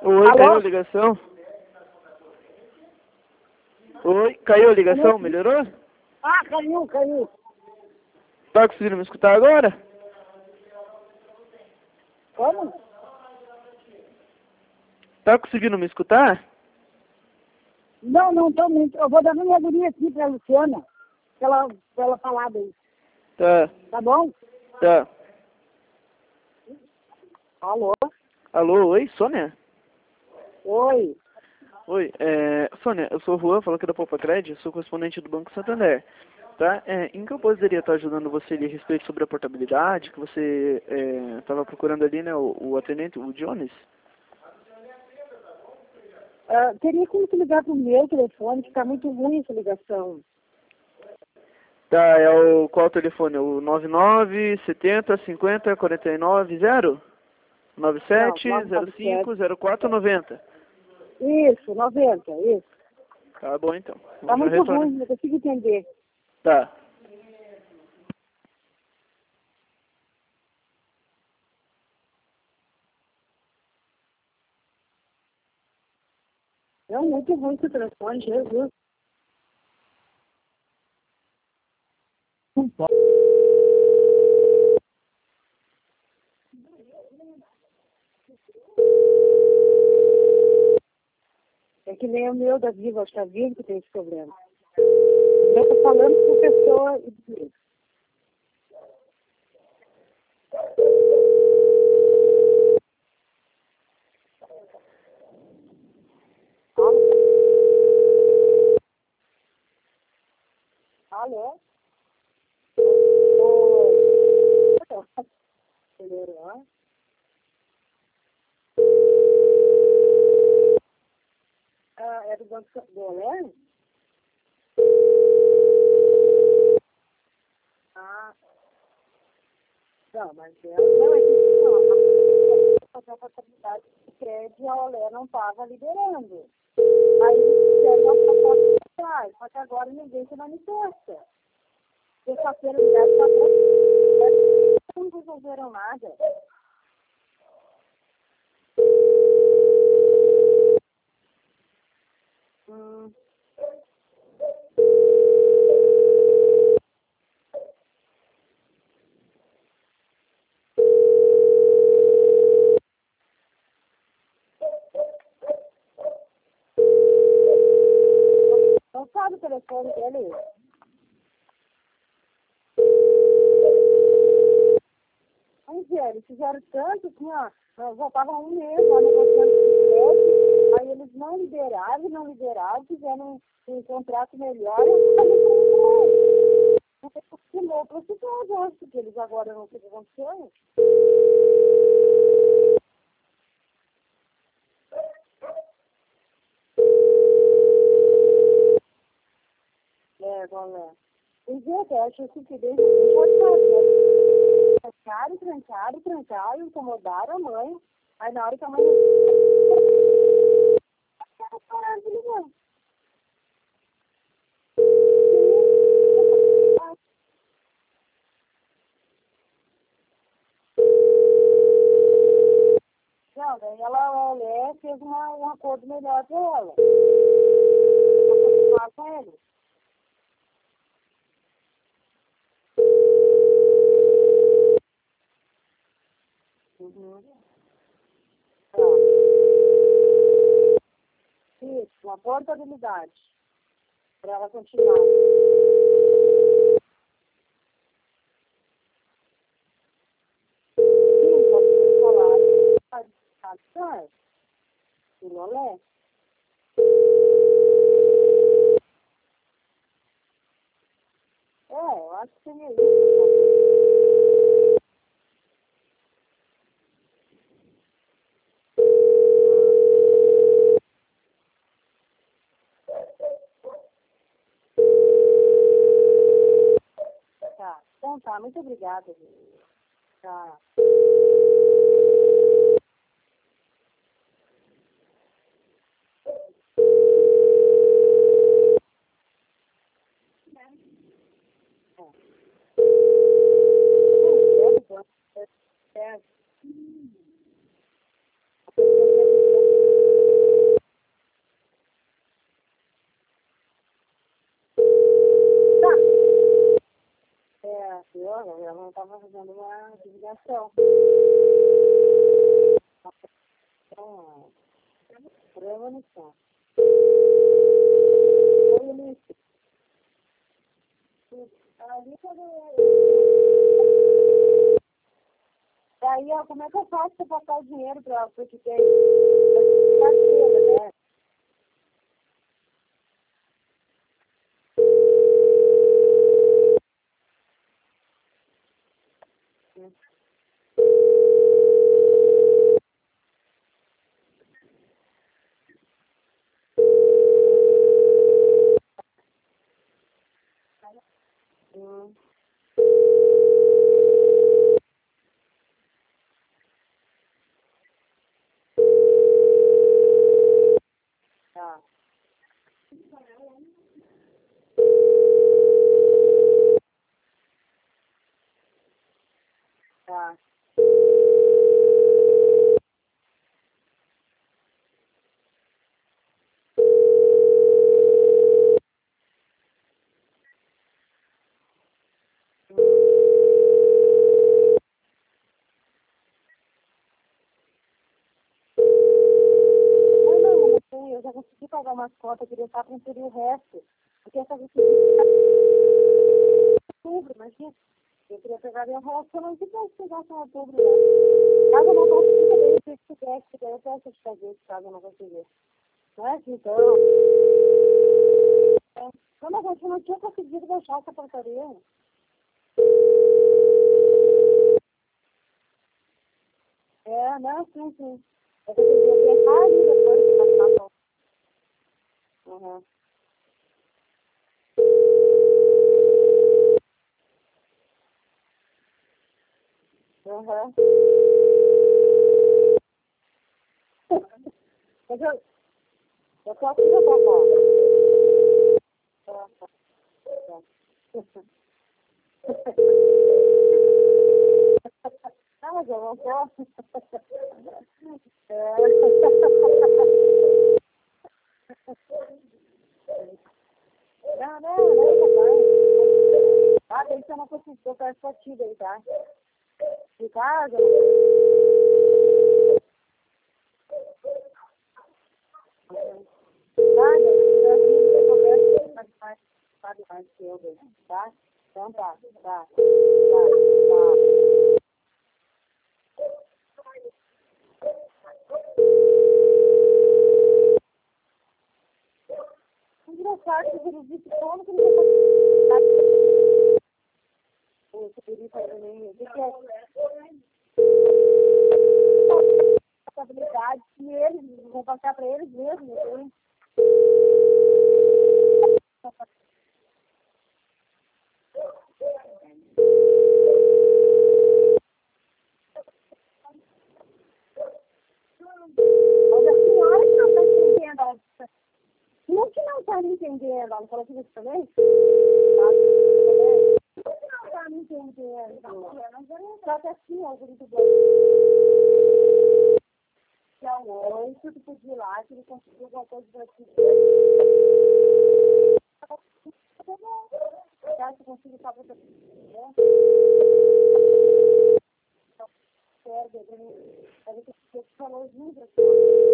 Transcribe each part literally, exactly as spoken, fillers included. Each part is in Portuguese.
Oi, caiu a Alô? ligação? Oi, caiu a ligação, melhorou? Ah, caiu, caiu. Tá conseguindo me escutar agora? Como? Tá conseguindo me escutar? Não, não tô muito. Eu vou dar minha guria aqui pra Luciana, pra ela, pra ela falar daí. Tá, Tá bom? tá. Alô? Alô, oi, Sônia? Oi. Oi, é... Sônia, eu sou o Juan, falando aqui da Poupa Cred, sou correspondente do Banco Santander. Tá? É, em que eu poderia estar ajudando você ali a respeito sobre a portabilidade, que você estava procurando ali, né, o, o atendente, o Jones? Ah, teria como te ligar pro meu telefone, que tá muito ruim essa ligação. Tá, é o qual telefone? O nove nove setenta cinquenta quarenta e nove zero? nove Não, sete zero cinco zero quatro noventa. Isso, noventa, isso. Tá bom então. Tá Eu já muito retorno. ruim, não consigo entender. Tá. É muito ruim esse telefone, Jesus. Não pode. É que nem o meu da Viva, acho que a Viva que tem esse problema. Eu tô falando com pessoa. Alô? Oi. Melhorou? Ah, é do Banco do Olé? Ah, não, mas ela não é que não. A contabilidade de crédito a Olé não estava liberando. Aí eles fizeram uma proposta de trás, só que agora ninguém se manifesta. Sexta-feira ligaram para a não resolveram nada. Hum. Não sabe o telefone dele? Vamos ver, eles fizeram tanto assim, ó, nós voltavam um mês lá negociando com crédito, aí eles não liberaram, não liberaram, fizeram um, um contrato melhor, eu falei com eles. Não sei por que não, para esse caso, porque eles agora não sei o que aconteceu. É, galera. Eles até acham que que desde não pode fazer. Trancaram, trancaram, trancaram, incomodaram a mãe. Aí na hora que a mãe não pararam de ligar. Não, daí ela olhou, fez uma, um acordo melhor pra ela. Pra continuar com ele. Uhum. Tá. Isso, uma portabilidade. Pra ela continuar. Sim, pode ser salário. Pode ficar de olé. É, eu acho que seria isso. Tá. Então tá, muito obrigada. Tá. É, é, é. estava fazendo uma divulgação. Então, premonição. Oi, Ulisses. Ali, daí, ó, como é que eu faço para passar o dinheiro para o que tem? Carteira, né? Hum. Tá. Tá. Não, não, não tem. Eu já consegui pagar umas contas, eu queria só transferir o resto. Porque essa consegui outubro, imagina. Eu queria pegar meu resto, eu não tivesse pegar em outubro, né? Caso eu não consiga, daí eu se tivesse, daí eu peço de fazer, caso eu não conseguir. Não é assim, então. É. Como a gente não tinha conseguido deixar essa porcaria. É, não, sim, sim. Eu poderia pensar ali depois de passar a Uhum. Uhum. Mas eu, eu tô aqui no papel. Ah, mas eu não posso. É. Não, não, não, tá bem. Ah, tem que ser uma construção perspectiva aí, tá? De casa, nada, da vida, eu converso mais, mais, sabe mais que eu, tá? Então tá, tá, tá, tá. Engraçado que ele disse como que ele vai fazer. Eu pedi para mim, o que é? Responsabilidade que eles vão passar para eles mesmos, hein? Mas a senhora que não está entendendo, não que não está me entendendo, ela não falou isso também? Não está me entendendo, só que assim, ó, muito bom. Que é o oito, tu podia ir lá, que ele conseguiu alguma coisa para ti. Já que consigo estar para você, né? Perde, a gente falou junto, assim,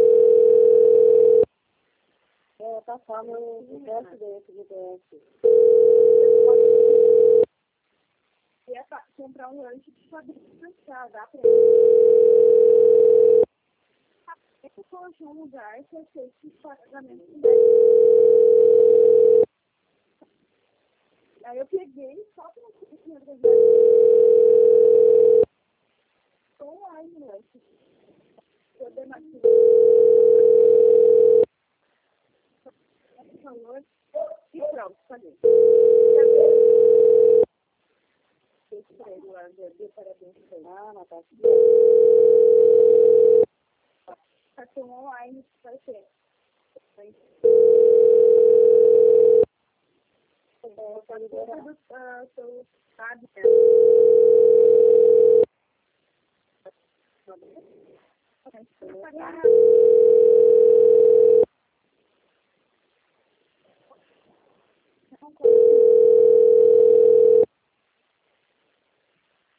é, passar no teste desse, de teste. E é para comprar um lanche de fabricar, dá para ele. Eu coloquei um lugar que eu sei que pagamento aí eu peguei só para não ter que me atrasar. Online, lanche. Eu dei uma valor e pronto, falei. Esse para ele lá, deu parabéns para ele. Ah, mas tá aqui. Cartão online, vai ter. Eu falei, tudo, seu sabe, né? Não,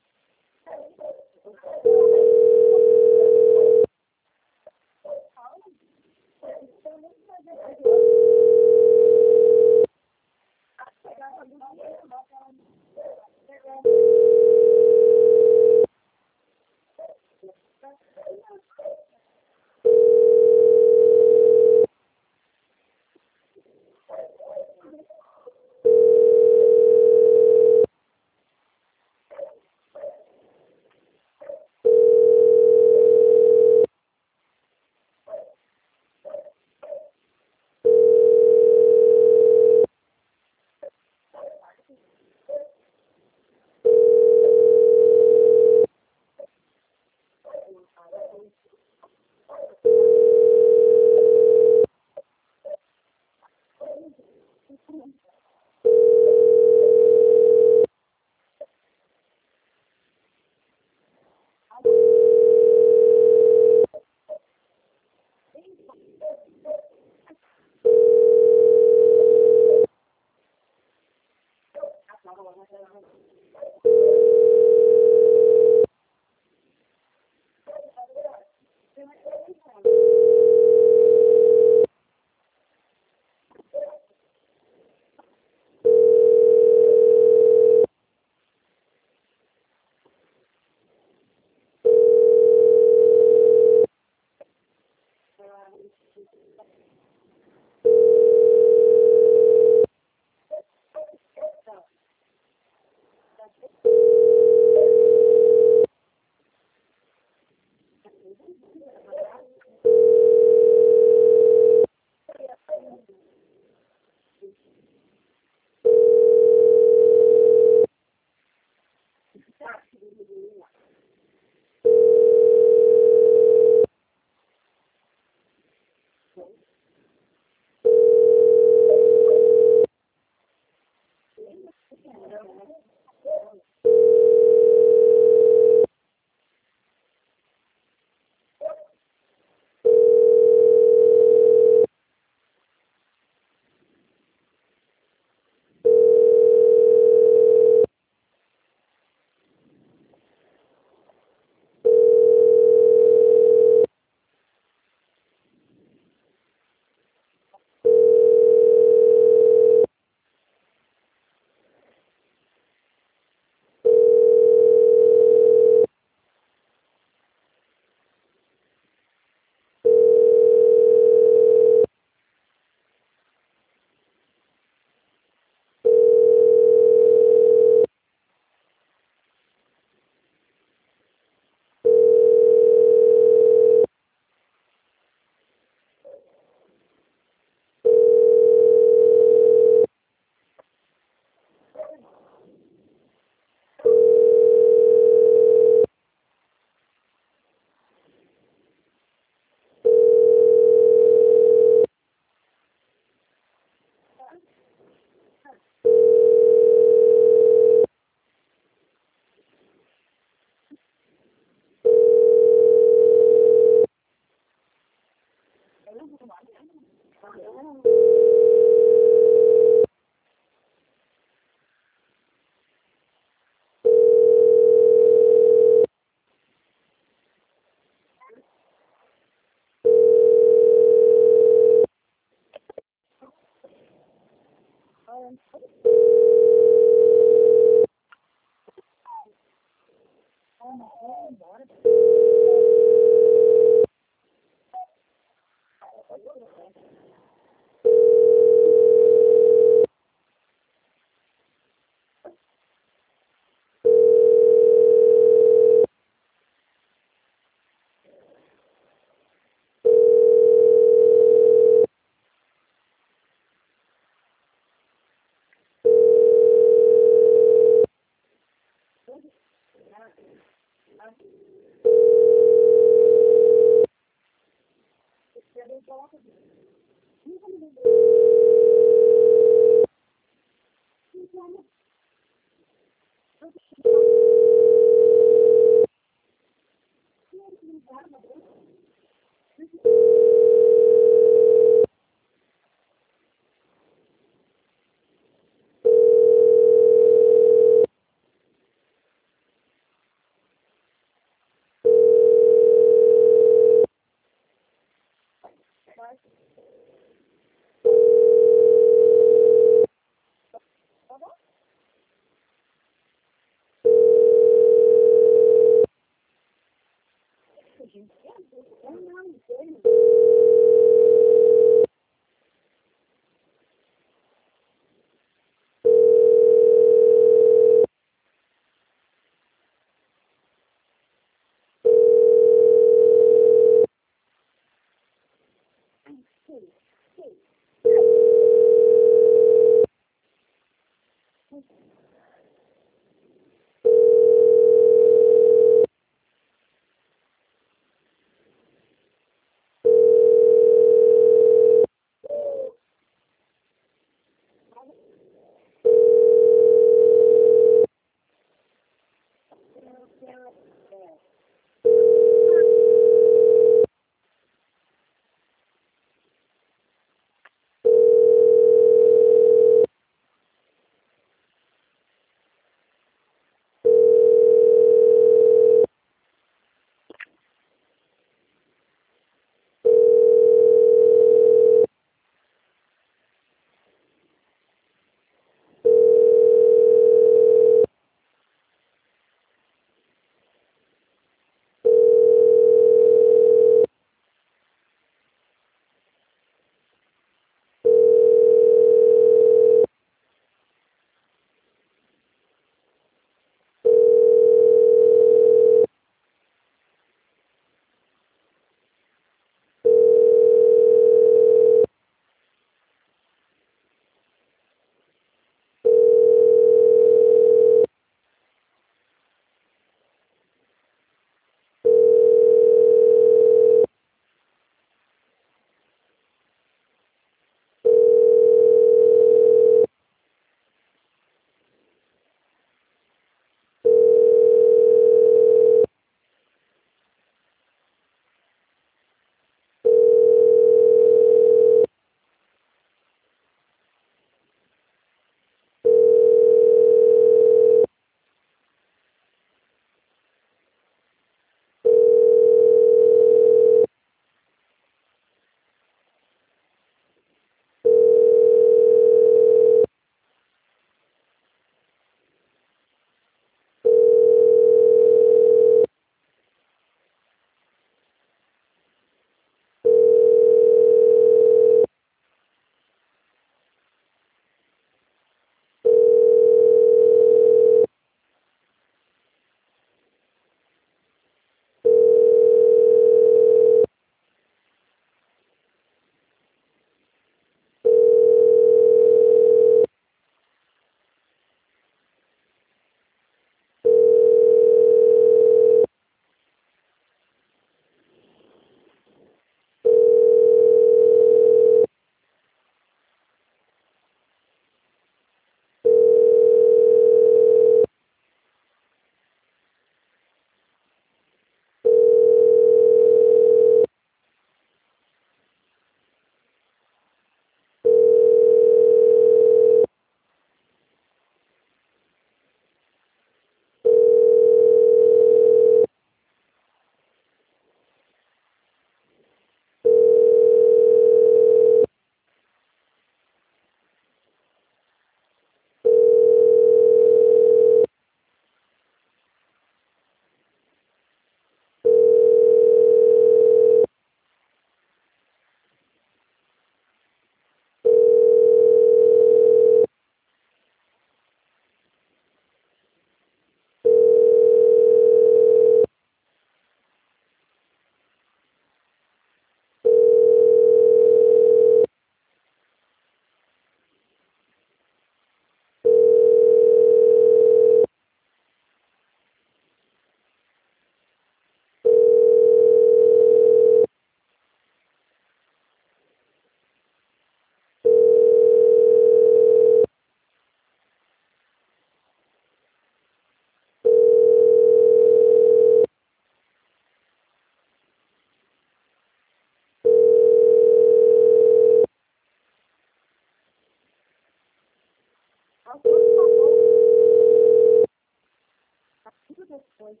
Faz todo favor. Tá tudo depois.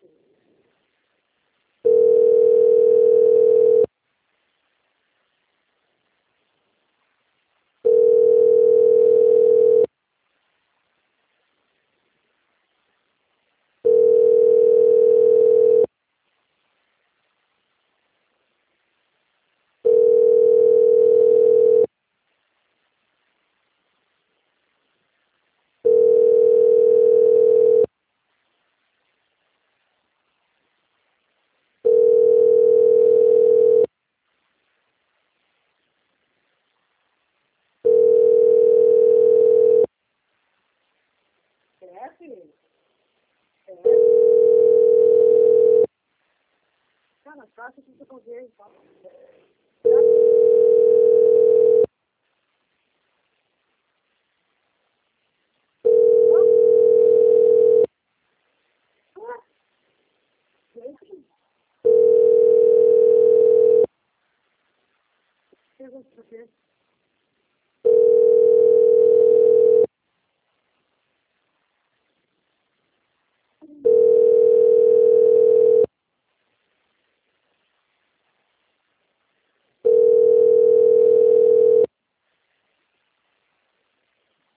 É, filho? É. Cara, trata de se poder, então.